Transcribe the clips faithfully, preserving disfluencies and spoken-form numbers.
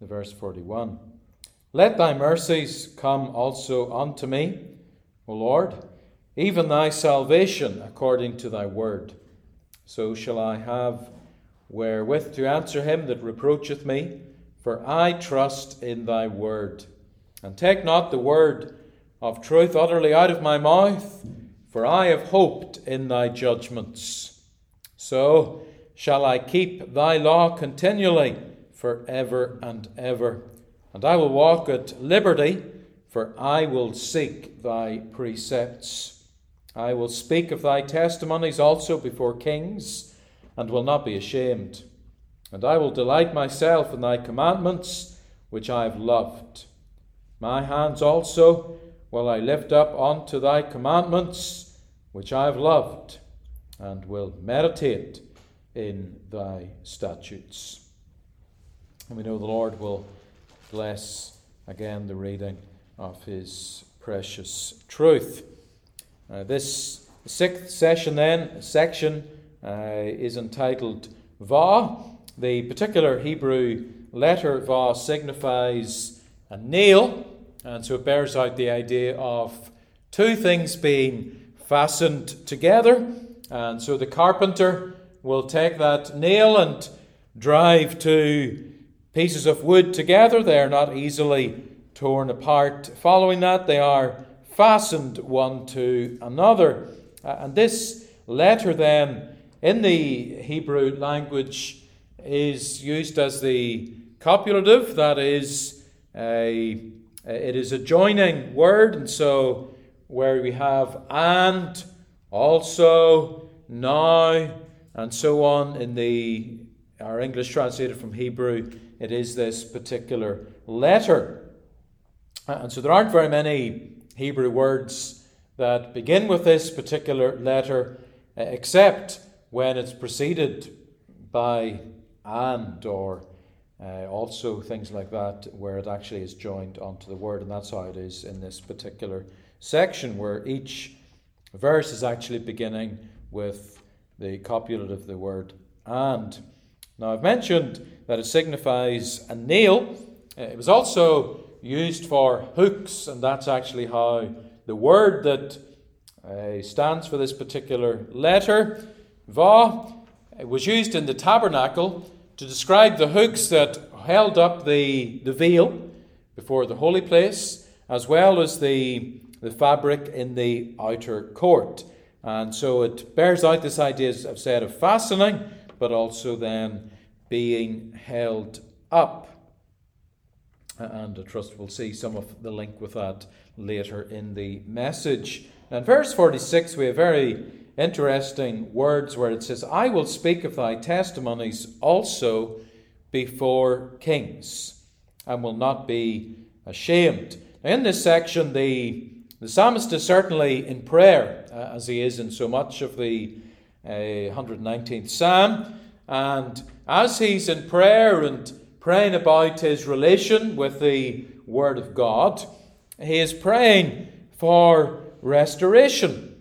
verse forty-one. Let thy mercies come also unto me, O Lord, even thy salvation according to thy word. So shall I have wherewith to answer him that reproacheth me, for I trust in thy word. And take not the word of truth utterly out of my mouth, for I have hoped in thy judgments. So shall I keep thy law continually, for ever and ever. And I will walk at liberty, for I will seek thy precepts. I will speak of thy testimonies also before kings, and will not be ashamed. And I will delight myself in thy commandments, which I have loved. My hands also will I lift up unto thy commandments, which I have loved, and will meditate in thy statutes. And we know the Lord will bless again the reading of his precious truth. Uh, this sixth session then, section, uh, is entitled Va. The particular Hebrew letter Va signifies a nail, and so it bears out the idea of two things being fastened together. And so the carpenter will take that nail and drive two pieces of wood together. They are not easily torn apart. Following that, they are fastened one to another. Uh, and this letter then, in the Hebrew language, is used as the copulative, that is, a, it is a joining word, and so where we have and, also, now, and so on in the our English translated from Hebrew, it is this particular letter. And so there aren't very many Hebrew words that begin with this particular letter, except when it's preceded by and, or uh, also things like that, where it actually is joined onto the word. And that's how it is in this particular section, where each verse is actually beginning with the copulative, the word and. Now, I've mentioned that it signifies a nail. It was also used for hooks, and that's actually how the word that uh, stands for this particular letter, Va, was used in the tabernacle to describe the hooks that held up the, the veil before the holy place, as well as the, the fabric in the outer court. And so it bears out this idea, as I've said, of fastening, but also then being held up. And I trust we'll see some of the link with that later in the message. Now in verse forty-six, we have very interesting words where it says, I will speak of thy testimonies also before kings, and will not be ashamed. Now in this section, the, the psalmist is certainly in prayer, uh, as he is in so much of the uh, one hundred nineteenth Psalm. And as he's in prayer and praying about his relation with the Word of God, he is praying for restoration.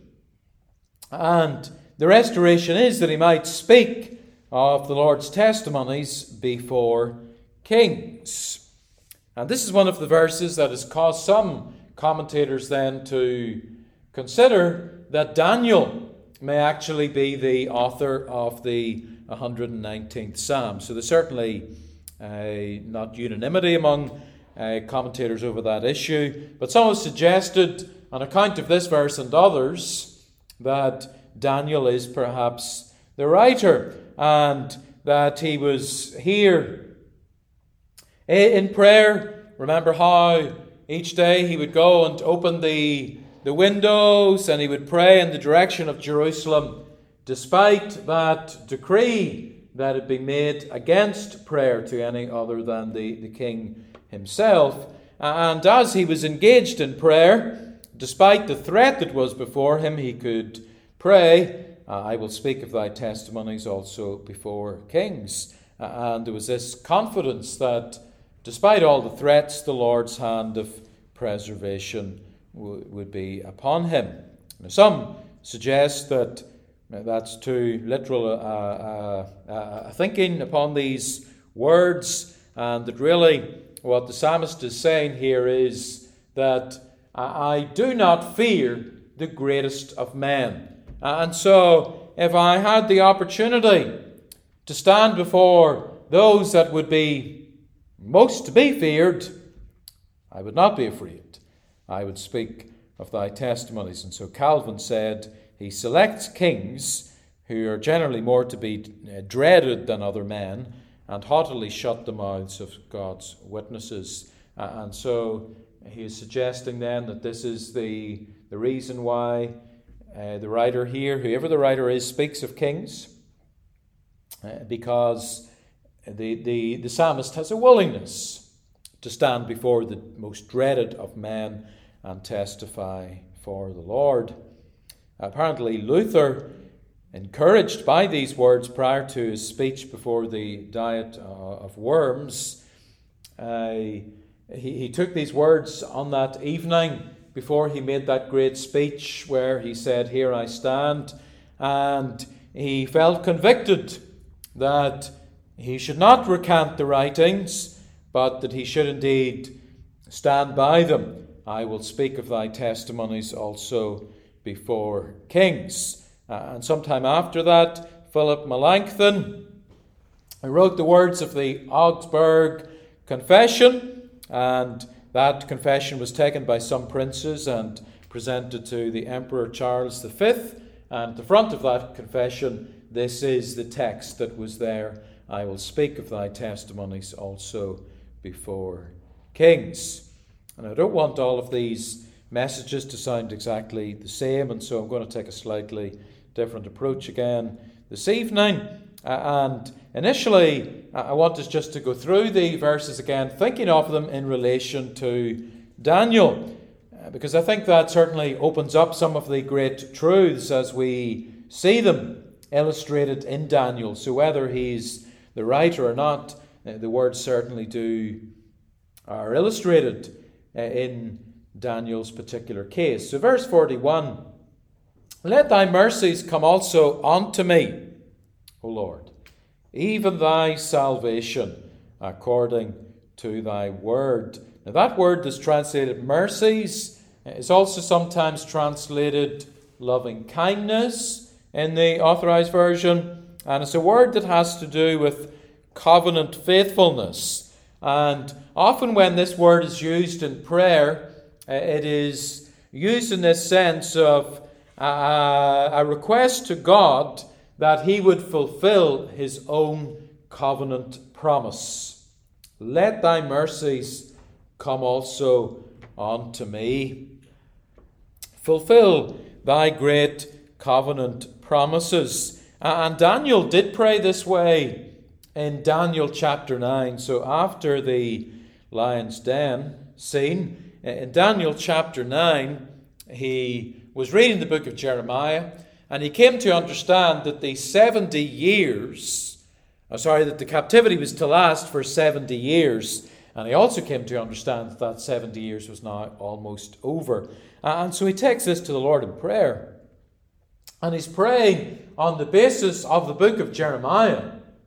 And the restoration is that he might speak of the Lord's testimonies before kings. And this is one of the verses that has caused some commentators then to consider that Daniel may actually be the author of the one hundred nineteenth Psalm. So there's certainly uh, not unanimity among uh, commentators over that issue, but some have suggested, on account of this verse and others, that Daniel is perhaps the writer, and that he was here in prayer. Remember how each day he would go and open the, the windows, and he would pray in the direction of Jerusalem, despite that decree that had been made against prayer to any other than the, the king himself. And as he was engaged in prayer, despite the threat that was before him, he could pray, I will speak of thy testimonies also before kings. And there was this confidence that despite all the threats, the Lord's hand of preservation w- would be upon him. Now, some suggest that that's too literal uh, uh, uh, thinking upon these words, and that really what the psalmist is saying here is that I do not fear the greatest of men. And so if I had the opportunity to stand before those that would be most to be feared, I would not be afraid. I would speak of thy testimonies. And so Calvin said he selects kings who are generally more to be dreaded than other men, and haughtily shut the mouths of God's witnesses. Uh, and so he is suggesting then that this is the, the reason why uh, the writer here, whoever the writer is, speaks of kings, uh, because the, the, the psalmist has a willingness to stand before the most dreaded of men and testify for the Lord. Apparently Luther, encouraged by these words prior to his speech before the Diet of Worms, uh, he, he took these words on that evening before he made that great speech where he said, "Here I stand," and he felt convicted that he should not recant the writings, but that he should indeed stand by them. "I will speak of thy testimonies also before kings." Uh, and sometime after that, Philip Melanchthon wrote the words of the Augsburg Confession, and that confession was taken by some princes and presented to the Emperor Charles the Fifth. And at the front of that confession, this is the text that was there: "I will speak of thy testimonies also before kings." And I don't want all of these messages to sound exactly the same, and so I'm going to take a slightly different approach again this evening. Uh, and initially, uh, I want us just to go through the verses again, thinking of them in relation to Daniel, uh, because I think that certainly opens up some of the great truths as we see them illustrated in Daniel. So whether he's the writer or not, uh, the words certainly do are illustrated uh, in Daniel's particular case. So verse forty-one, "Let thy mercies come also unto me, O Lord, even thy salvation according to thy word." Now that word that's translated mercies is also sometimes translated loving kindness in the Authorized Version, and it's a word that has to do with covenant faithfulness. And often when this word is used in prayer, it is used in this sense of uh, a request to God that he would fulfill his own covenant promise. "Let thy mercies come also unto me." Fulfill thy great covenant promises. And Daniel did pray this way in Daniel chapter nine. So after the lion's den scene, in Daniel chapter nine, he was reading the book of Jeremiah, and he came to understand that the seventy years, oh, sorry, that the captivity was to last for seventy years. And he also came to understand that that seventy years was now almost over. And so he takes this to the Lord in prayer. And he's praying on the basis of the book of Jeremiah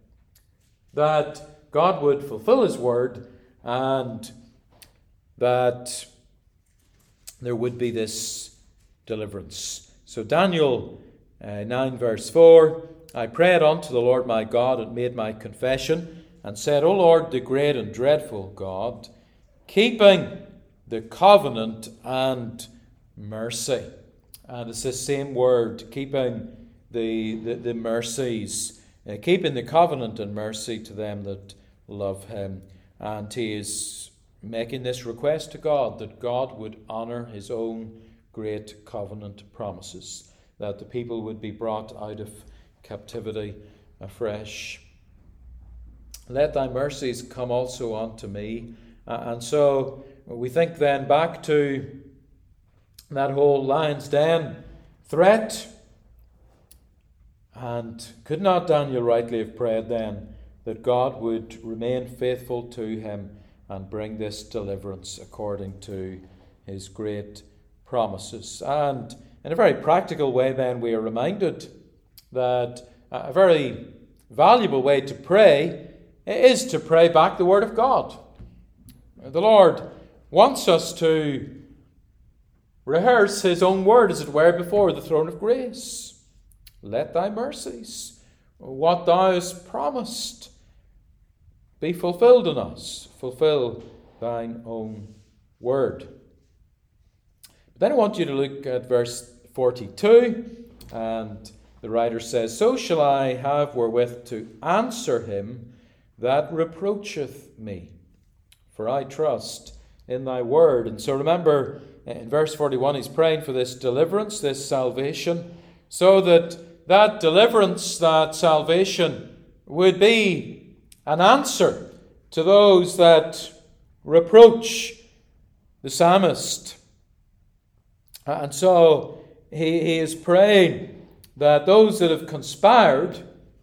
that God would fulfill his word and that there would be this deliverance. So Daniel uh, nine verse four, "I prayed unto the Lord my God and made my confession and said, O Lord, the great and dreadful God, keeping the covenant and mercy." And it's the same word, keeping the, the, the mercies, uh, keeping the covenant and mercy to them that love him. And he is making this request to God that God would honour his own great covenant promises, that the people would be brought out of captivity afresh. "Let thy mercies come also unto me." Uh, and so we think then back to that whole lion's den threat. And could not Daniel rightly have prayed then that God would remain faithful to him and bring this deliverance according to his great promises? And in a very practical way then we are reminded that a very valuable way to pray is to pray back the Word of God. The Lord wants us to rehearse His own Word, as it were, before the throne of grace. Let thy mercies, what thou hast promised, be fulfilled in us. Fulfill thine own word. But then I want you to look at verse forty-two, and the writer says, So shall I have wherewith to answer him that reproacheth me, for I trust in thy word. And so remember, in verse forty-one, he's praying for this deliverance, this salvation, so that that deliverance, that salvation, would be an answer to those that reproach the psalmist. And so he, he is praying that those that have conspired,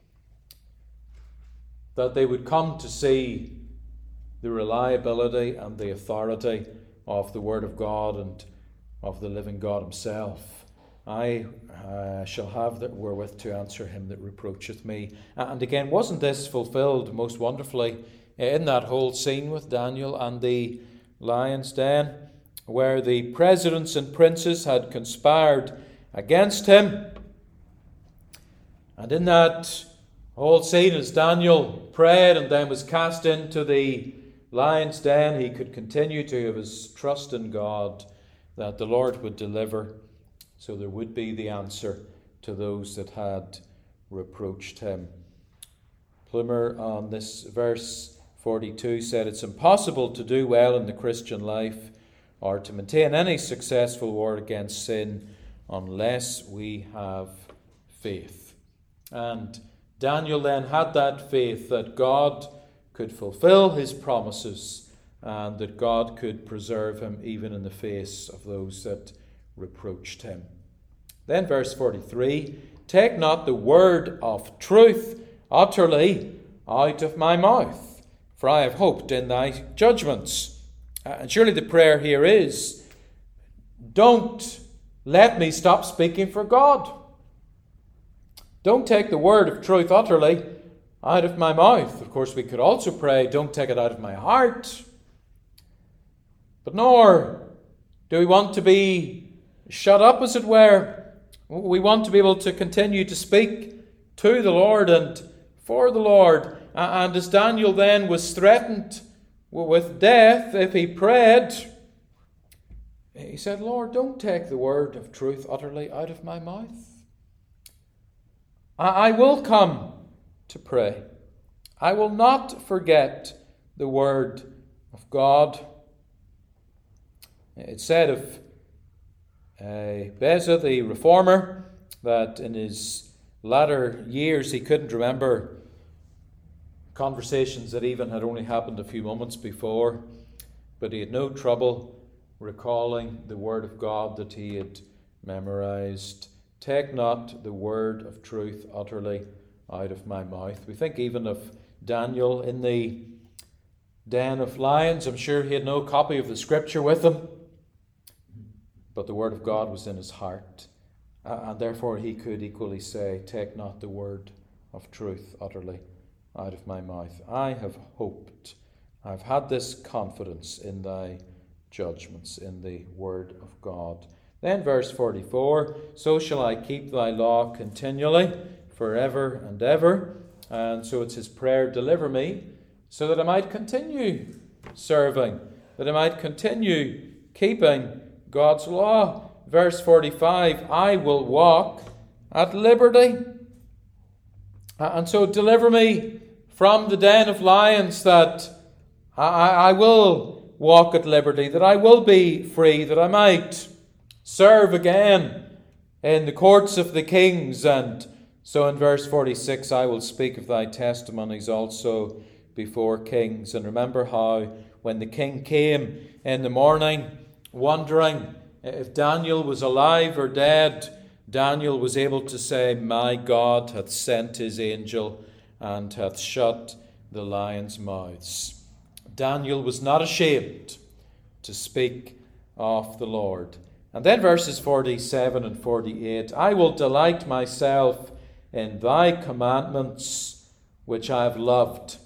that they would come to see the reliability and the authority of the Word of God and of the living God Himself. I uh, shall have that wherewith to answer him that reproacheth me. And again, wasn't this fulfilled most wonderfully in that whole scene with Daniel and the lion's den, where the presidents and princes had conspired against him? And in that whole scene, as Daniel prayed and then was cast into the lion's den, he could continue to have his trust in God that the Lord would deliver. So there would be the answer to those that had reproached him. Plumer on this verse forty-two said, It's impossible to do well in the Christian life or to maintain any successful war against sin unless we have faith. And Daniel then had that faith that God could fulfill his promises and that God could preserve him even in the face of those that reproached him. Then verse forty-three, Take not the word of truth utterly out of my mouth, for I have hoped in thy judgments. And surely the prayer here is, don't let me stop speaking for God. Don't take the word of truth utterly out of my mouth. Of course, we could also pray, don't take it out of my heart. But nor do we want to be shut up, as it were. We want to be able to continue to speak to the Lord and for the Lord. And as Daniel then was threatened with death if he prayed, he said, Lord, don't take the word of truth utterly out of my mouth. I will come to pray. I will not forget the word of God. It's said of uh, Beza, the reformer, that in his latter years he couldn't remember conversations that even had only happened a few moments before, but he had no trouble recalling the word of God that he had memorized. Take not the word of truth utterly out of my mouth. We think even of Daniel in the den of lions. I'm sure he had no copy of the scripture with him, but the word of God was in his heart. And therefore he could equally say, take not the word of truth utterly out of my mouth. I have hoped, I've had this confidence in thy judgments, in the word of God. Then verse forty-four, so shall I keep thy law continually, forever and ever. And so it's his prayer, deliver me, so that I might continue serving, that I might continue keeping God's law. Verse forty-five, I will walk at liberty. And so deliver me from the den of lions, that I, I will walk at liberty, that I will be free, that I might serve again in the courts of the kings. And so in verse forty-six, I will speak of thy testimonies also before kings. And remember how when the king came in the morning, wondering if Daniel was alive or dead, Daniel was able to say, my God hath sent his angel and hath shut the lions' mouths. Daniel was not ashamed to speak of the Lord. And then verses forty-seven and forty-eight, I will delight myself in thy commandments, which I have loved.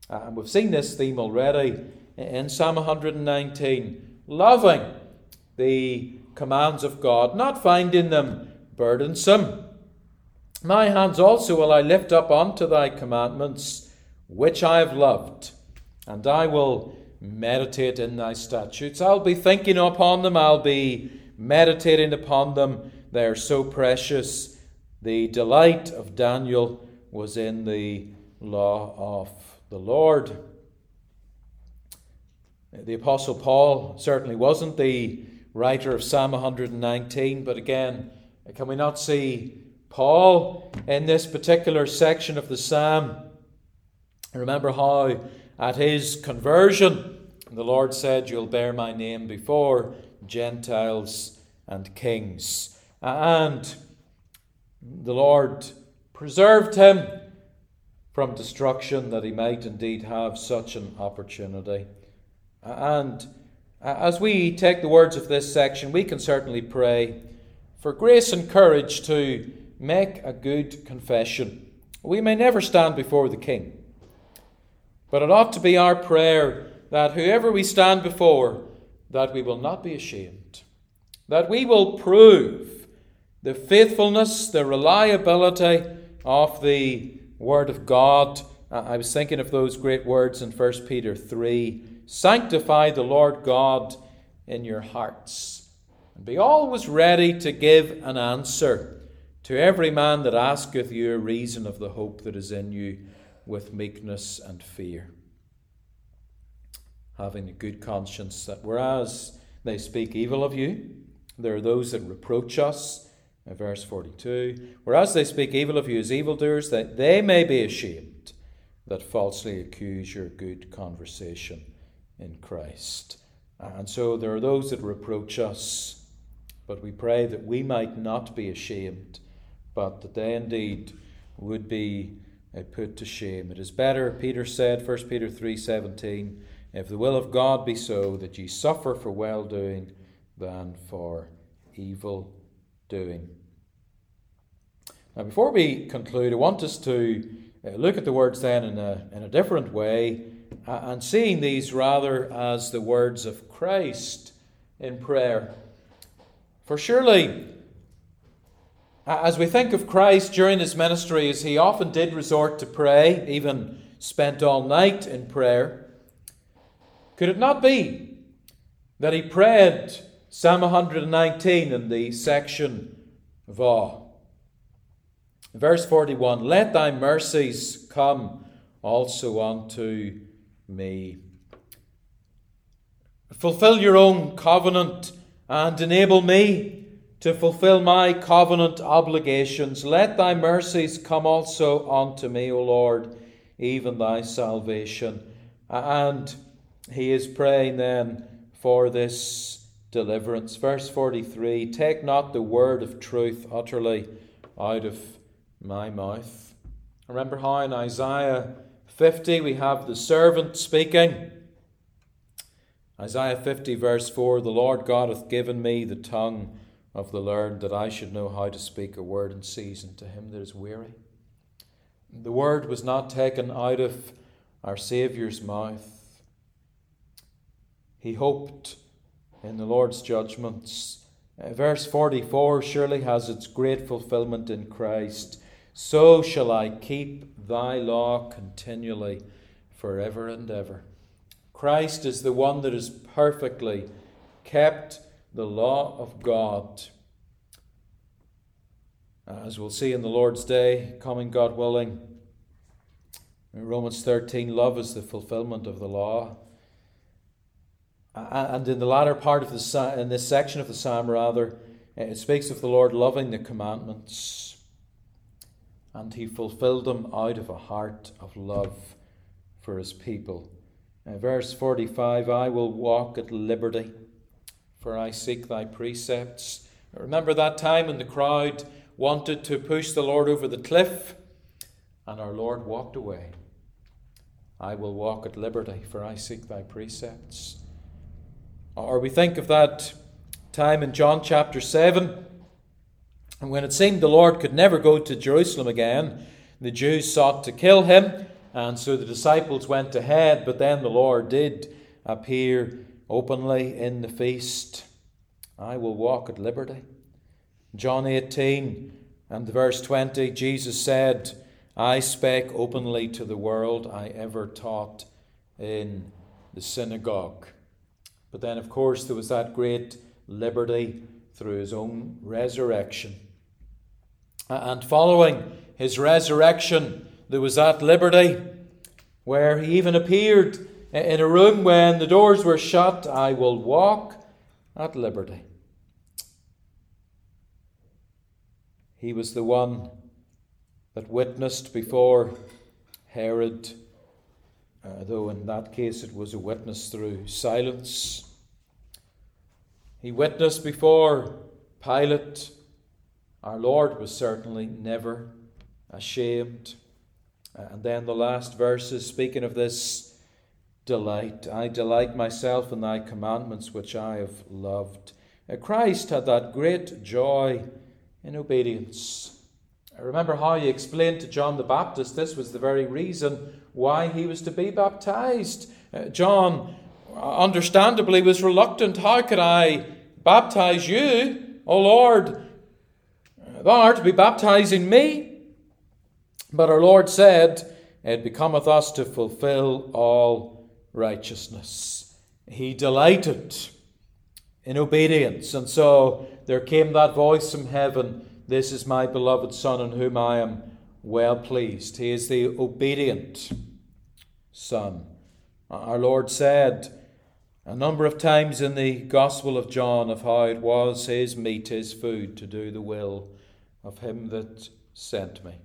Uh, and we've seen this theme already in Psalm one hundred nineteen. Loving the commands of God, not finding them burdensome. My hands also will I lift up unto thy commandments, which I have loved, and I will meditate in thy statutes. I'll be thinking upon them, I'll be meditating upon them. They are so precious. The delight of Daniel was in the law of the Lord. The Apostle Paul certainly wasn't the writer of Psalm one hundred nineteen, but again, can we not see Paul in this particular section of the psalm? Remember how at his conversion the Lord said, you'll bear my name before Gentiles and kings. And the Lord preserved him from destruction that he might indeed have such an opportunity. And as we take the words of this section, we can certainly pray for grace and courage to make a good confession. We may never stand before the King, but it ought to be our prayer that whoever we stand before, that we will not be ashamed, that we will prove the faithfulness, the reliability of the Word of God. I was thinking of those great words in First Peter three. Sanctify the Lord God in your hearts, and be always ready to give an answer to every man that asketh you a reason of the hope that is in you with meekness and fear. Having a good conscience, that whereas they speak evil of you, there are those that reproach us, in verse forty-two, whereas they speak evil of you as evildoers, that they may be ashamed that falsely accuse your good conversation in Christ. And so there are those that reproach us, but we pray that we might not be ashamed, but that they indeed would be uh, put to shame. It is better, Peter said, First Peter three seventeen, if the will of God be so, that ye suffer for well-doing than for evil doing. Now, before we conclude, I want us to uh, look at the words then in a, in a different way, uh, and seeing these rather as the words of Christ in prayer. For surely, as we think of Christ during his ministry, as he often did resort to pray, even spent all night in prayer, could it not be that he prayed Psalm one hundred nineteen in the section of awe? Verse forty-one, let thy mercies come also unto me. Fulfill your own covenant and enable me to fulfill my covenant obligations. Let thy mercies come also unto me, O Lord, even thy salvation. And he is praying then for this deliverance. Verse forty-three, take not the word of truth utterly out of my mouth. Remember how in Isaiah fifty we have the servant speaking. Isaiah fifty verse four, the Lord God hath given me the tongue of the learned, that I should know how to speak a word in season to him that is weary. The word was not taken out of our Saviour's mouth. He hoped in the Lord's judgments. Verse forty-four surely has its great fulfillment in Christ. So shall I keep thy law continually forever and ever. Christ is the one that has perfectly kept the law of God. As we'll see in the Lord's day, coming God willing, in Romans thirteen, love is the fulfillment of the law. And in the latter part of the in this section of the psalm, rather, it speaks of the Lord loving the commandments, and he fulfilled them out of a heart of love for his people. Uh, verse forty-five, I will walk at liberty, for I seek thy precepts. Remember that time when the crowd wanted to push the Lord over the cliff, and our Lord walked away. I will walk at liberty, for I seek thy precepts. Or we think of that time in John chapter seven, when it seemed the Lord could never go to Jerusalem again. The Jews sought to kill him, and so the disciples went ahead, but then the Lord did appear openly in the feast. I will walk at liberty. John eighteen and verse twenty, Jesus said, I spake openly to the world, I ever taught in the synagogue. But then, of course, there was that great liberty through his own resurrection. And following his resurrection, there was that liberty where he even appeared in a room when the doors were shut. I will walk at liberty. He was the one that witnessed before Herod, uh, though in that case it was a witness through silence. He witnessed before Pilate. Our Lord was certainly never ashamed. And then the last verses, speaking of this delight, I delight myself in thy commandments which I have loved. Christ had that great joy in obedience. I remember how he explained to John the Baptist this was the very reason why he was to be baptized. Uh, John, understandably, was reluctant. How could I baptize you, O Lord? Thou art to be baptizing me. But our Lord said, it becometh us to fulfill all righteousness. He delighted in obedience. And so there came that voice from heaven, this is my beloved Son in whom I am well pleased. He is the obedient Son. Our Lord said a number of times in the Gospel of John of how it was his meat, his food, to do the will of him that sent me.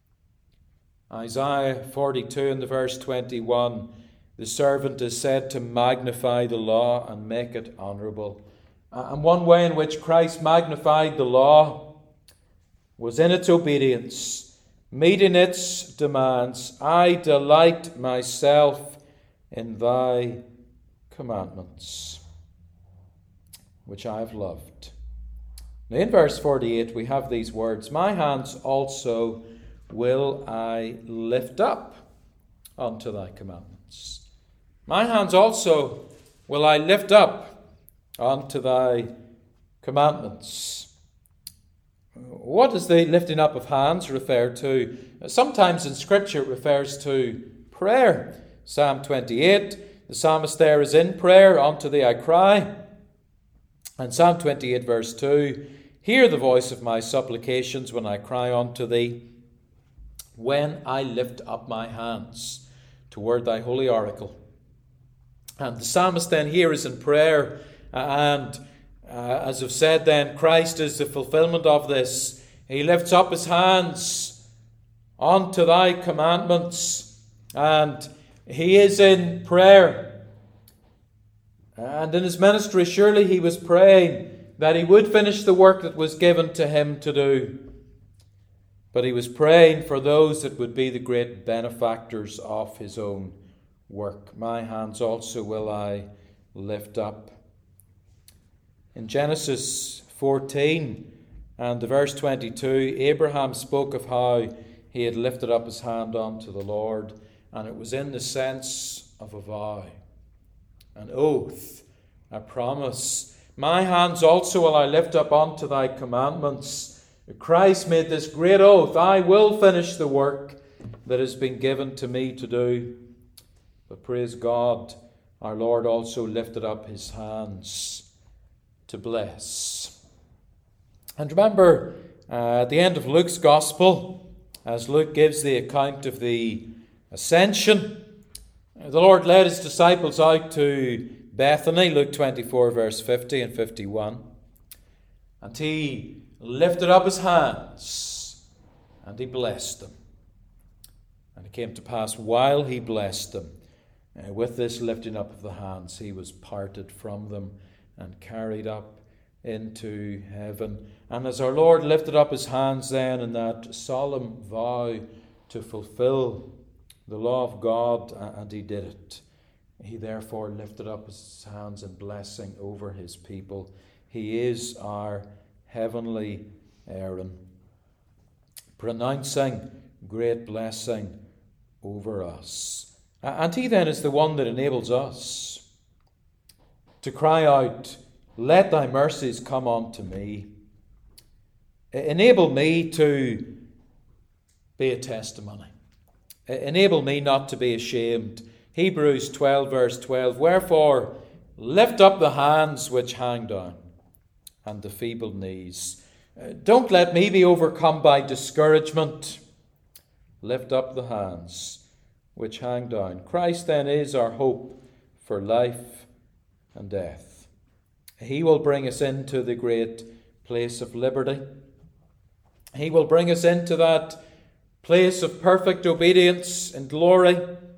Isaiah forty-two and the verse twenty-one, the servant is said to magnify the law and make it honourable. And one way in which Christ magnified the law was in its obedience, meeting its demands. I delight myself in thy commandments, which I have loved. Now in verse forty-eight we have these words, my hands also will I lift up unto thy commandments. My hands also will I lift up unto thy commandments. What does the lifting up of hands refer to? Sometimes in Scripture it refers to prayer. Psalm twenty-eight, the psalmist there is in prayer, unto thee I cry. And Psalm twenty-eight verse two, hear the voice of my supplications when I cry unto thee, when I lift up my hands toward thy holy oracle. And the psalmist then here is in prayer, and uh, as I've said then, Christ is the fulfillment of this. He lifts up his hands unto thy commandments, and he is in prayer. And in his ministry, surely he was praying that he would finish the work that was given to him to do. But he was praying for those that would be the great benefactors of his own work. My hands also will I lift up. In Genesis fourteen and the verse twenty-two, Abraham spoke of how he had lifted up his hand unto the Lord, and it was in the sense of a vow, an oath, a promise. My hands also will I lift up unto thy commandments. Christ made this great oath, I will finish the work that has been given to me to do. But praise God, our Lord also lifted up his hands to bless. And remember, uh, at the end of Luke's Gospel, as Luke gives the account of the ascension, the Lord led his disciples out to Bethany, Luke twenty-four, verse fifty and fifty-one. And he lifted up his hands, and he blessed them. And it came to pass, while he blessed them, uh, with this lifting up of the hands, he was parted from them and carried up into heaven. And as our Lord lifted up his hands then in that solemn vow to fulfill the law of God, and he did it, he therefore lifted up his hands in blessing over his people. He is our heavenly Aaron, pronouncing great blessing over us. And he then is the one that enables us to cry out, let thy mercies come unto me. Enable me to be a testimony. Enable me not to be ashamed. Hebrews twelve verse twelve, wherefore lift up the hands which hang down and the feeble knees. Don't let me be overcome by discouragement. Lift up the hands which hang down. Christ then is our hope for life and death. He will bring us into the great place of liberty. He will bring us into that place of perfect obedience and glory.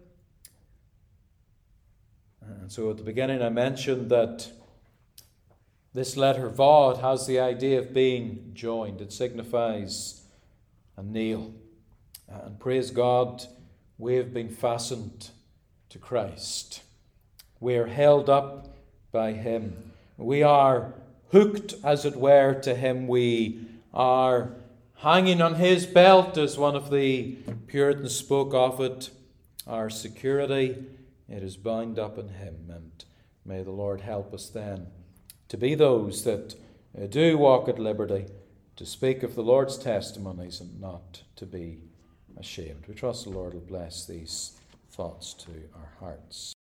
And so at the beginning I mentioned that this letter Vod has the idea of being joined. It signifies a nail. And praise God, we have been fastened to Christ. We are held up by him. We are hooked, as it were, to him. We are hanging on his belt, as one of the Puritans spoke of it. Our security, it is bound up in him. And may the Lord help us then to be those that do walk at liberty, to speak of the Lord's testimonies and not to be ashamed. We trust the Lord will bless these thoughts to our hearts.